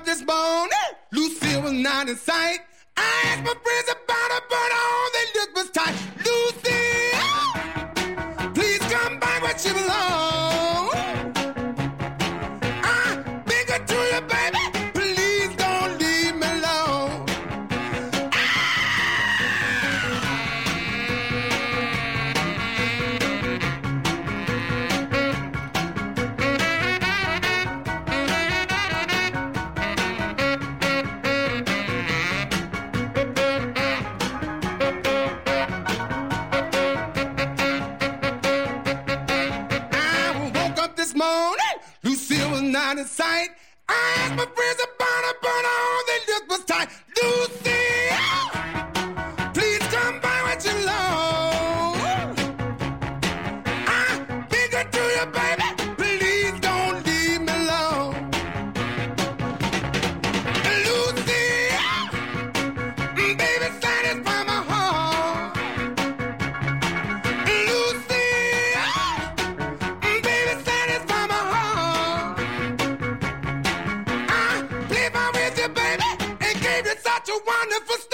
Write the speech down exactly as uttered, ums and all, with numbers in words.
this morning, Lucille was not in sight. I asked my friends about her, but all they looked was tight. Lucille, please come back where she belongs. I beg her to you, baby, please don't leave me alone. Lucille was not in sight. I asked my friends about her, but all they looked was tight. Lucille, please come by what you love. I beg her to you, baby, please don't leave me alone. Lucille, baby, satisfy my heart. Lucille, baby, satisfy my heart. Such a wonderful